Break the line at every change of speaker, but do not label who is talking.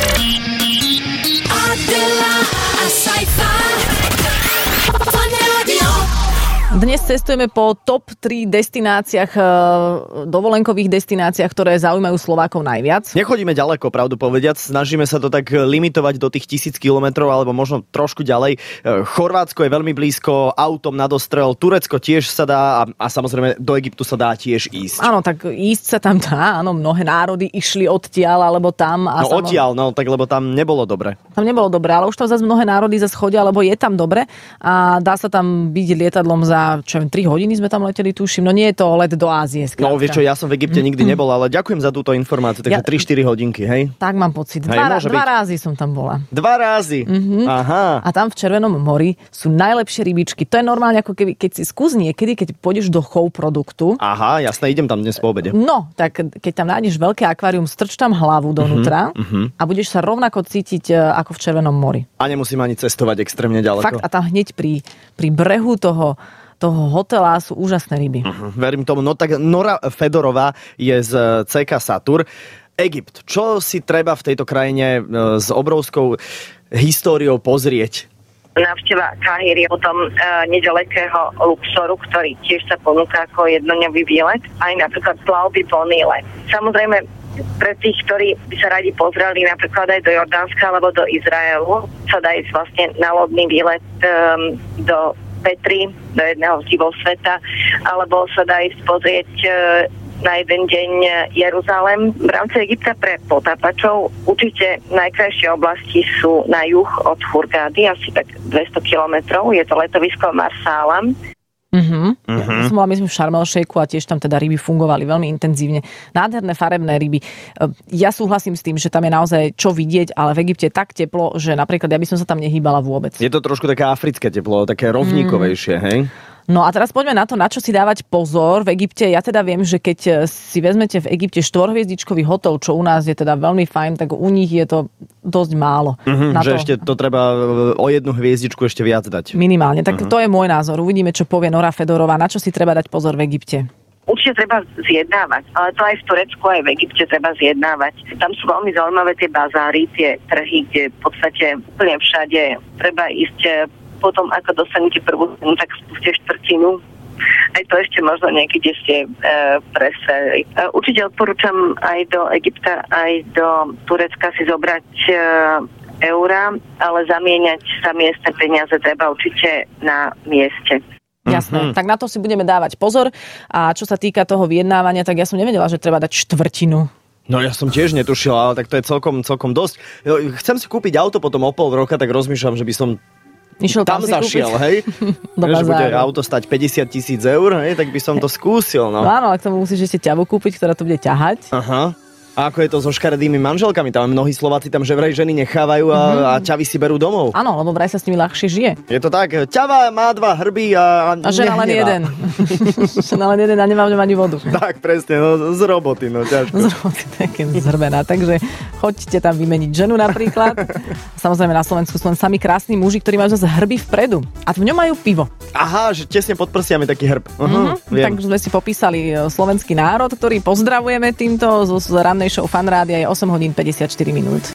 Adela, a Saifa. Fun Radio.
Dnes cestujeme po top 3 destináciách, dovolenkových destináciách, ktoré zaujímajú Slovákov najviac.
Nechodíme ďaleko, pravdu povediac. Snažíme sa to tak limitovať do tých 1000 kilometrov, alebo možno trošku ďalej. Chorvátsko je veľmi blízko, autom na dostrel. Turecko tiež sa dá a samozrejme do Egyptu sa dá tiež ísť.
Áno, tak ísť sa tam dá. Áno, mnohé národy išli odtiaľ alebo tam. A
odtiaľ, tak lebo tam nebolo dobre.
Tam nebolo dobre, ale už tam zase mnohé národy zase chodia, lebo je tam dobre a dá sa tam byť lietadlom za 3 hodiny sme tam leteli, tuším. No nie je to let do Ázie. Skrátka.
No vieš čo, ja som v Egypte nikdy nebol, ale ďakujem za túto informáciu. Takže 3-4 hodinky, hej?
Tak mám pocit. Dva rázy som tam bola.
2 razy? Aha.
A tam v Červenom mori sú najlepšie rybičky. To je normálne ako keď si skús niekedy, keď pôjdeš do chov produktu.
Aha, jasné, idem tam dnes po obede.
No, tak keď tam nájdeš veľké akvárium, strč tam hlavu donútra a budeš sa rovnako cítiť ako v Červenom mori.
A nemusím ani cestovať extrémne ďaleko.
Fakt, a tam hneď pri brehu toho hotela sú úžasné ryby.
Verím tomu. No tak Nora Fedorová je z CK Satur. Egypt. Čo si treba v tejto krajine s obrovskou históriou pozrieť?
Návšteva Káhiry, potom nedalekého Luxoru, ktorý tiež sa ponúka ako jednodňový výlet. Aj napríklad plavby po Níle. Samozrejme, pre tých, ktorí by sa radi pozreli napríklad aj do Jordánska alebo do Izraelu, sa dá ísť vlastne na lodný výlet do Petry, do jedného z divov sveta, alebo sa dá ísť pozrieť na jeden deň Jeruzalém. V rámci Egypta pre potápačov určite najkrajšie oblasti sú na juh od Hurgády, asi tak 200 kilometrov. Je to letovisko Marsálam.
Ja som bola, myslím, v Šarm el Šejku a tiež tam teda ryby fungovali veľmi intenzívne. Nádherné farebné ryby. Ja súhlasím s tým, že tam je naozaj čo vidieť, ale v Egypte je tak teplo, že napríklad ja by som sa tam nehýbala vôbec.
Je to trošku také africké teplo, také rovníkovejšie, hej?
No a teraz poďme na to, na čo si dávať pozor v Egypte. Ja teda viem, že keď si vezmete v Egypte 4-hviezdičkový hotel, čo u nás je teda veľmi fajn, tak u nich je to dosť málo.
Že ešte to treba o 1 hviezdičku ešte viac dať.
Minimálne, tak to je môj názor. Uvidíme, čo povie Nora Fedorová. Na čo si treba dať pozor v Egypte?
Určite treba zjednávať, ale to aj v Turecku, aj v Egypte treba zjednávať. Tam sú veľmi zaujímavé tie bazáry, tie trhy, kde v podstate úplne všade treba ísť. Potom, ako dostanete prvú cenu, tak spustíte štvrtinu. Aj to ešte možno niekde ste presvedli. Určite odporúčam aj do Egypta, aj do Turecka si zobrať eurá, ale zamieňať sa miestne peniaze treba určite na mieste.
Jasné, tak na to si budeme dávať pozor. A čo sa týka toho vyjednávania, tak ja som nevedela, že treba dať štvrtinu.
No ja som tiež netušil, ale tak to je celkom dosť. Chcem si kúpiť auto potom o pol roka, tak rozmýšľam, že by som tam zašiel, hej? Že bude auto stať 50 000 eur, hej? Tak by som to skúsil, no.
No áno, ale k tomu musíš ešte ťavu kúpiť, ktorá to bude ťahať.
Aha. A ako je to so škaredými manželkami? Tam mnohí Slováci tam že vraj ženy nechávajú a ťavy si berú domov.
Áno, lebo vraj sa s nimi ľahšie žije.
Je to tak? Ťava má 2 hrby a
žena len jeden. Žena len jeden a nemá v ňom ani vodu.
Tak, presne, no z roboty, no ťažko.
Z roboty, také zhrbená. Takže choďte tam vymeniť ženu napríklad. Samozrejme na Slovensku sú len sami krásni muži, ktorí majú zase hrby vpredu. A v ňom majú pivo.
Aha, že tesne pod prstiami taký hrb.
Tak sme si popísali slovenský národ, ktorý pozdravujeme týmto z rannej show Fun Rádia. Je 8 hodín 54 minút.